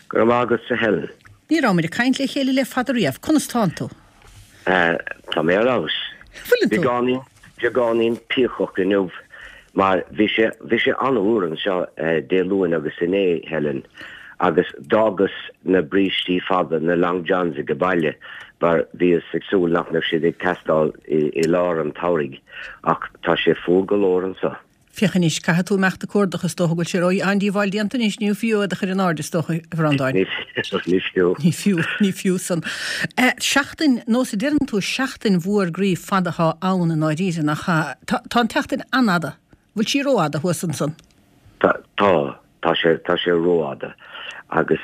Gur mágus sa hell. Ní ra mé caiint le chéile le fadaríomh constantú. Tá mé rás. Beganín píchoch in nuh, mar bhí sé anúran seo déluin agus inné helen, agus dágus na brítí fada na Long Johns I Gabaile, bar bhí sexúil nachnar siad I castáil I lár an taurig, ach tá sé fógalóran sa. Fichanis caithe tú meachta cuardachas tógil sé roi andí bháil dianta níos níú fiú a chuir an ádas tócha bhrandáin. Ní fiú san. Seachtain, nó sé déireann tú seachtain bhuair gríomh fadacha ann in áidíte nach tá an teachtain anada. Bhfuil sí róada thuasan san? Tá sé róada. Agus,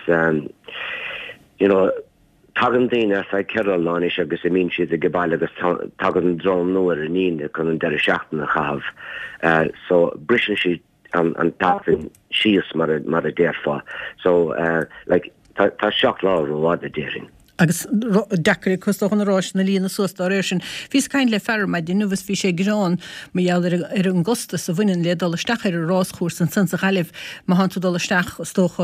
tagan daine sa ceall láis agus I mín siad a Gabaile agus tagan an drám nuair a níine chun an deir seachtain a chahabh. So brisin siad an tapin síos mar a déirfá. So, tá seach lá róada déirin. Agus decarí costóchan arás na lína suasta réir sin. Fís cain le ferr mai nuhas bhí sé grán mar ar an gosta sa bhuiin le dal isteach ar a ráschúr san sa chaileh má han tú dal isteach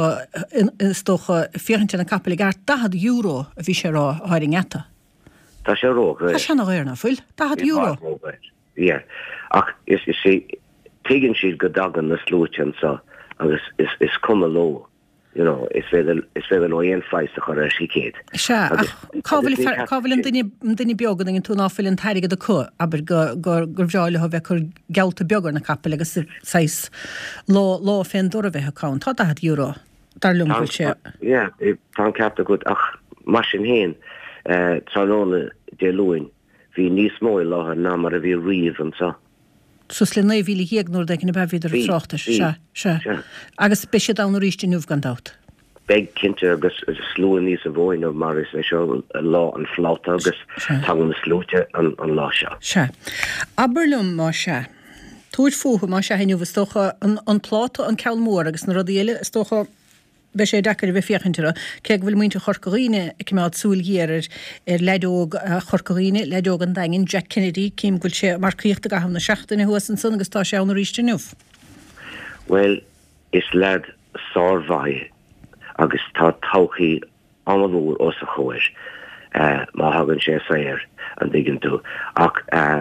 stócha 40 na capel gar 10 euro a bhí sé rá háiring etta. Tá sé ró. Tá sena réirna fuil 10 euro. Yeah. Ach is sé tegan siad go dagan na slútean sa agus is cuma ló. Is féidir nó éon feist a chur ar sí céad. Se, cábhfuil an duine beagad an tú náfuil an tairige a chu, aber gur bhreáile ha bheith chur gealta beagar na capel agus 6 lá féin dora bheith cáin. Tá 10 euro. Dar lumfuil sé. Yeah, tá ceapta go ach mar sin héin tróna dé luin. Bhí níos móil láthair ná mar a bhí riamh an sa. Sus le 9 héagnúir de na bheith idir tráchta se. Agus beisiad an ríiste nuh gan dat. Beg cinnte agus slúin níos a bhóin ó mar is seo lá an fláta agus tangan na slúte an lá seo. Se. Aberlum má se. Túid fútha má se hainú stocha an pláta an ceall mór agus na rodíile stocha be sé decar bheith fiochantere, ceag bhfuil muinte chorcaíine cumad súlgéir ledóg chorcaíine, ledóg an daingin Jack Kennedy, cím gúil sé marcíocht a gaham na seachtainna huasan san agus tá sé an ríiste nuh. Well, is led sármhaith agus tá tauchaí amadúr os a choir má hagann sé sair an diggin tú. Ach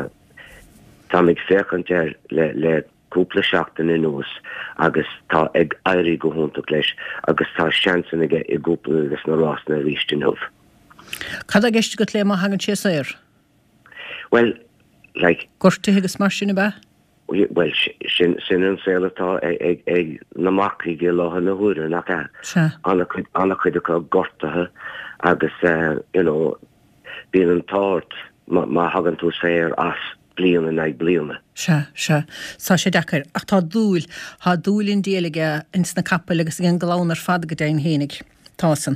tá mig féchanteir le cúpla seachtain in nús agus tá ag airí go húnta leis agus tá seansan aige I gúpla agus na rásna ríiste nuh. Cad a gceiste go le má hagann sé sair? Well, Gorta agus mar sinna be? Well, sin an sélatá ag na macraí go látha na húra nach anna chuid acha gortathe agus, bíon an táirt má hagann tú sair as bliana na bliana. Se. Sa sé decar. Ach tá dúil, há dúilín déalaige ins na capel agus gin glánar fad go dain hénig. Tásan.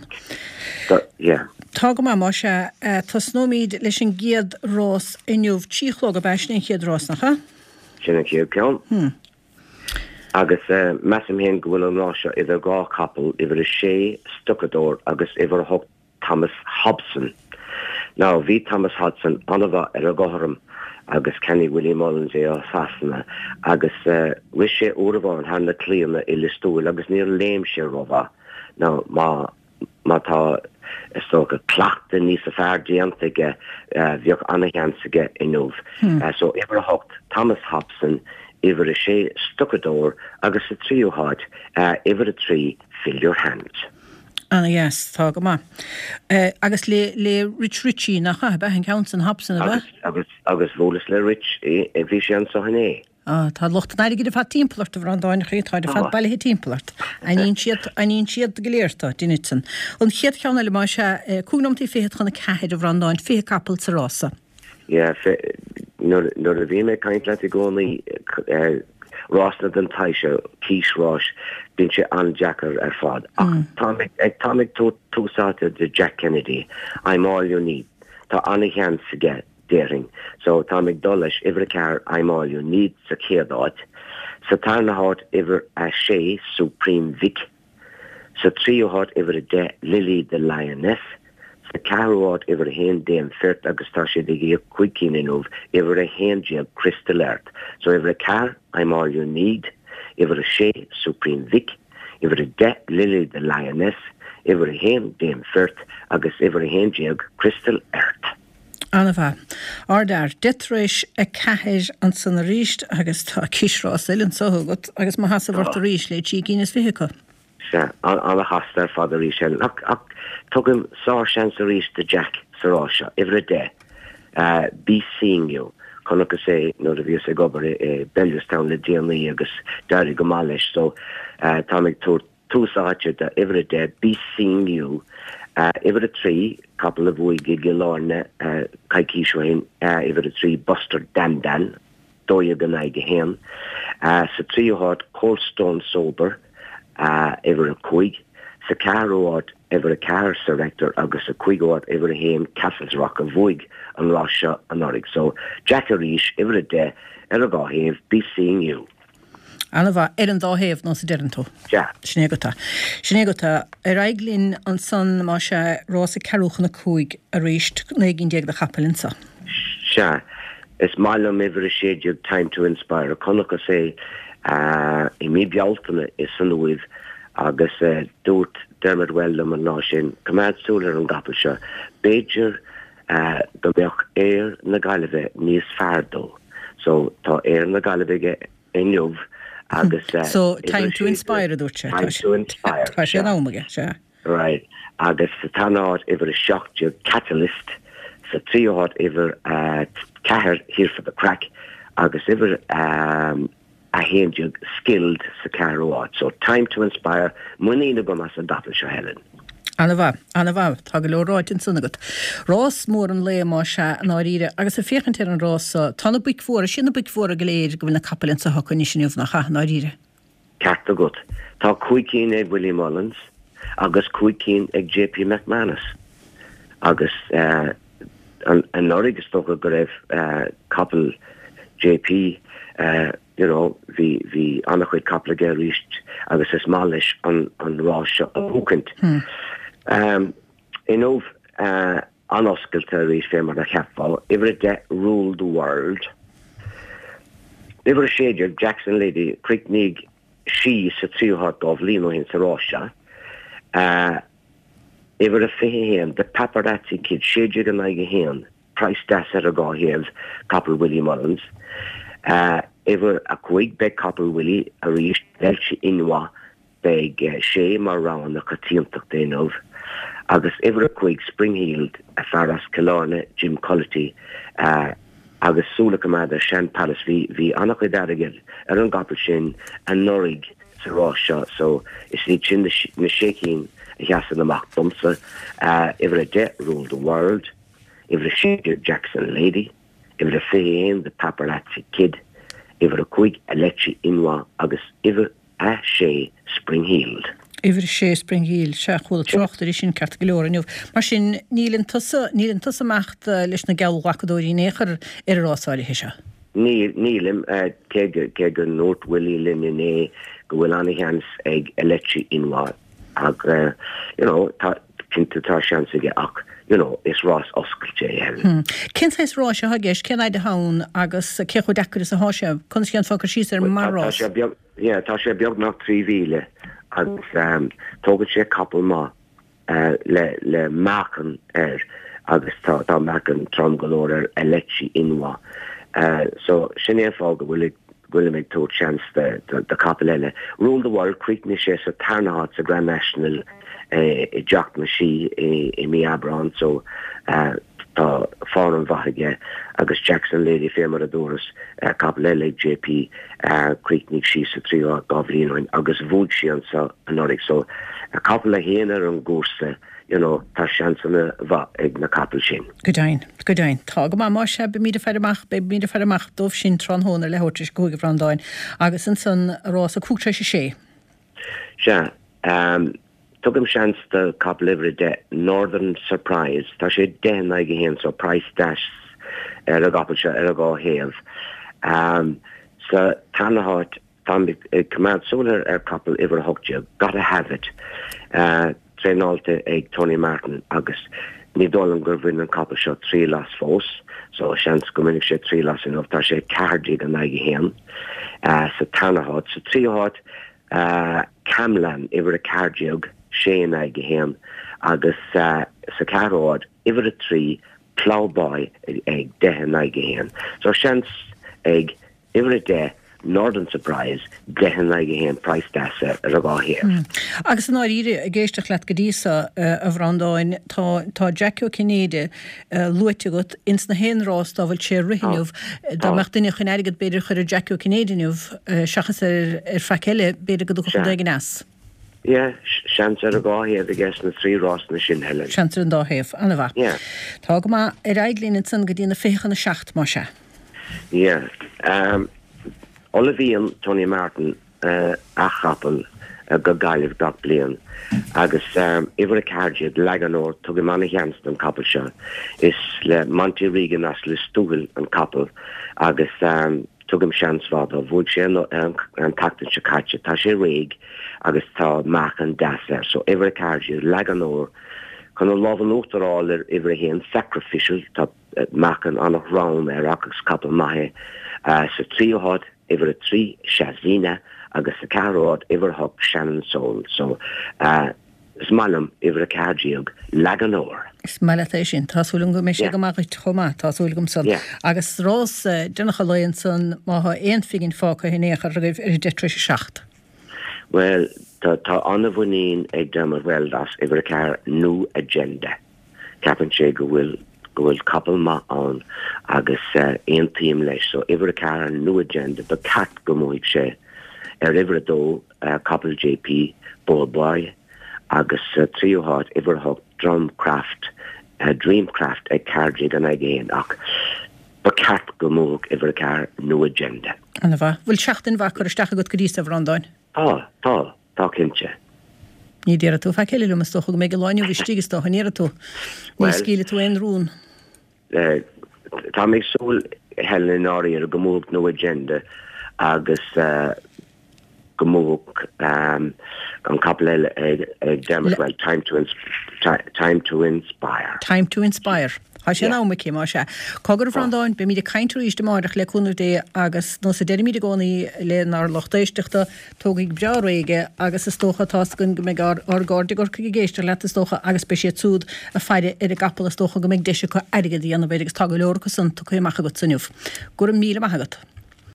Tá go má se, tá snómíd leis an géad rás inniuh tíchlóg a beisna chéad rás nach, Sinna chéad ceann. Agus meam héin go bhfuil an ráseo idir gá capel idir sé stucadór agus idir thug Thomas Hobson. Now, bhí Thomas Hobson anmha ar a gcóthram agus Kenny William Mullins á Sasanna agus bhui sé uairhán hena clíanna I listúil agus níor léim sé rohá. Now, má tá istócha clachta níos a fearr déantaige bheoh anagheansaige inniuh. So ibre hocht Thomas Hobson ibre sé stucadór agus a tríoháid ibre trí fill your hands. Yes, tá go má. Agus le Rich Ritchie nach be an Council Hobson a bheith? Agus bhólas le Rich bhí sé an sohanné. Tá locht naige de fat timpplart a randáin rétáid a fat bailí timpplart. Aín siad goléirta dinitsan. On chiad cheanna le má se cúnamtí féad chuna ceid a randáin fé capel sa rása. Yeah, nuair a bhí mé caint le I gcónaí rásna den taise císrás bin sé an Jackar ar fad. Támig túsáte de Jack Kennedy, I'm all you need. Tá anaghean sige déring. So támig dolis ibre cear I'm all you need sa céadáid. Sa tarnahat ibre a sé Supreme Vic. Sa tríohat ibre de Lily the Lioness. Sa carúhat ibre hen déim firt agus tá sé digi cuicín inúh ibre a hen jeb Crystal Earth. So ibre car I'm all you need. Ibre sé Supreme Vic. Ibre de Lily the Lioness. iwwer a hen Dame Firth agus iwwer a hen Diog Crystal Earth. Anna bha. Ardar, detréis a cahéir an san ríist agus tá kisrás ilin sohugat agus ma hasa vart a ríist le tí gínas vihica. Se, an a hastar fada ríist ilin. Tugim sár seans a ríist de Jack Sarasha, iwwer a de. Be seeing you. Connach go sé nó a bhí a gobar Bellestown le DNA agus dair go máis, so tá mig túsáte de iwwer a de, be seeing you. Iwwer a trí, couple of bhuaige gilárne caicíishain, iwwer a trí Buster Dan, dóia gan aige hen. Sa tríohát Coldstone Sober, iwwer a cuig. Sa caróhát iwwer a car director agus a cuigóhát iwwer a hen Castles Rock a bhuaig an Russia an Orig. So Jack a ríis iwwer a de, a gáhéh, be seeing you. Anna bha an dáhéamh nó sa deirantó. Ja. Snéagata. Snéagata, reiglín an san má se rása ceúchan na cúig a ríist négin déag de chapelinsa. Se, is málam iwwer a séidir Time to Inspire. Connach go sé I mí bealtana is san uibh agus dúirt Dermot Wellham an ná sin cumad súlar an gapal se. Beidir go bheoh na Gaillimhe níos fearrdó. So tá na Gaillimhe inniuh agus so Time to Inspire dúirte. Time to Inspire. Tá sé námaige, se. Right. Agus sa tánáid iwwer a seachte Catalyst, sa tríohát iwwer cahir Here for the Crack, agus iwwer a héndiog Skilled sa caróhát. So Time to Inspire, muína go mas a dapal se helen. Anna bha, tá go leráid an sunnagat. Rás mór an le má se an áíre, agus a féchantir an rás tána buic fóra, sinna buic fóra go léir go bhfuil na capelin sa hoca ní sinniuh nach cha an áíre. Ceart a gut. Tá cuicín ag Willie Mullins, agus cuicín ag JP McManus. Agus an Orig is tócha go raibh couple JP, hí annach chuid couple ge ríist agus is máis an rás seo a bhúcant. In óh anoscailte ríist fé mar a cheapáil, iwwer a de Rule the World. Iwwer a séidir Jackson Lady Cricknig sí sa tríohát dómh líno hin sa ráise. Iwwer a féhéan de Paparazzi Kid séidir an aige héan, Price Das a gáhéamh couple Willie Mullins. Iwwer a cuig be couple Willie a ríist Elche Inwa beg sé mar rán a chatíantach déanamh. Agus iwwer a cuig Springfield a Faras Killarney, Jim Cullity, agus súla commander Shan Palace hí annach chuid airgid ar an gapal sin an Norig sa rás seo, so is ní sin na sécín a cheasan amach domsa. Iwwer a de Rule the World, iwwer a séidir Jackson Lady, iwwer a féhéan the Paparazzi Kid, iwwer a cuig a Elche Inwa agus iwwer a sé Springfield. Iwwer sé Springfield, se chuil trochtar sin ceart go leor aniuh. Mar sin nílann tusa macht leis na geallhhacadóirí néchar ar rásáile heise. Nílim ke go North Willie Linné go bhfuil anna cheans ag Elche Inwa ag cinnta tá seansaige ach is rás oscailte helen. Cin is rá se hagéis cin de hán agus cechu dechar is a háise chun cean fágur síos ar marrás. Tá sé beag nach 3,000 agus tógad sé couple má le mácan agus tá mácan trom golóir ar Elche Inwa. So sin é fága bhfuil méid tó chance de couple eile. Rule the World Creekne sé sa tarnahat sa Grand National I Jack Mashi I mi Abran, so tá fáran bhaige agus Jackson Lady fémar a dóras couple eile JP Creeknig sí sa tríá gabhlíoin agus bhúd sí an sa an Orig, so a couple a héanaar an gúsa tá seansanna bha ag na couple sin. Godain. Tá go má se be míad fearach dómh sin tronhónar le háirtis goige bhrandáin agus an san rás a cúgtra sé. Se, tugam seans de couple iwwer de Northern Surprise, tá sé den aige héan, so Price Das a gapal se a gáhéamh. Sa tánahat cumad súlar couple iwwer hogte, Gotta Have It. Trénálte ag Tony Martin agus ní dólan gur bhfuin an couple seo 3 las fós, so seans go minic sé 3 las inmh tá sé cardig an aige héan. Sa tánahat, sa tríohat Camlan iwwer a cardiog sé aige hen agus sa carród iwwer a trí plowboy ag 10 aige hen. So chans ag iwwer a de Northern Surprise 10 aige hen price dasa ar a gá here. Agus an áíre a géisteach leat godísa a bhrandáin tá Jacko Kennedy luite got ins na hen rás dáfuil sé rihinniuh dá meach duine chun airgad beidir chuir a Jacko Kennedyniuh seachas ar facile beidir go do chu ag nas. Yeah, chans ar a gá here the guest na 3 rás na sin helen. Chans an dá héh anna bha. Yeah. Tá go má ar aiglín san go dtína féchan na 6 má se. Yeah. Olivian Tony Martin achapel go gaiileh dach blian agus iwwer a cardiad leganor tug manna Janston an couple se is le Monty Regan as le stúil an couple agus tugim seansváda bhúd sé an tatan se caite tá sé réig agus tá maach an dasar so iwwer a cardiad leganor chun a lovan útarálir iwwer a héan sacrificial tá maach an annach ram agus couple mahe sa tríohad iwwer a trí Shazina agus a carród iwwer hog Shannon Soul. So smalum iwwer a cardiog laganor. Smallatéis sin tásúlum go mé sé go máid chomá tásúlum san. Agus rás denach leon san má éon figin fáca hinnéchar raibh ar detri 6. Well, tá anna bhuinín ag demar weldas iwwer a car new agenda. Capan sé go bhfuil couple ma an agus ein team leis so iwwer a car an new agenda but cat go moig sé iwwer a dó couple JP Ballboy agus tríohad iwwer hog Drumcraft Dreamcraft ag cardig an agéin ach but cat go moig iwwer a car new agenda. Anna bha bhfuil seachtain bha chuir isteach go godíos a bhrandáin. Tá cinse. Ní déire tú fe ceile mas stocha go mé go láinú bhtígus tá hanéire tú. Ní scíle tú ein rún. Tá méid súil helen áí ar go móg nó agenda agus go móg an couple ag demar well time to inspire. Time to inspire. Tá sé ná me céá se. Cogur bhrandáin be míad caiintú iste máireach le cúnar dé agus nó sa déimiid gcónaí lenar lochtéisteachta tógaigh breáige agus is tócha tácan go méid ar gáirde gur géiste le is tócha agus be sé túd a feide ar a gapal is tócha go méid deise chu aige dí anna bhéidir agus tag leorcha san tú chuach go sanniuh. Gur 1,000 maigat.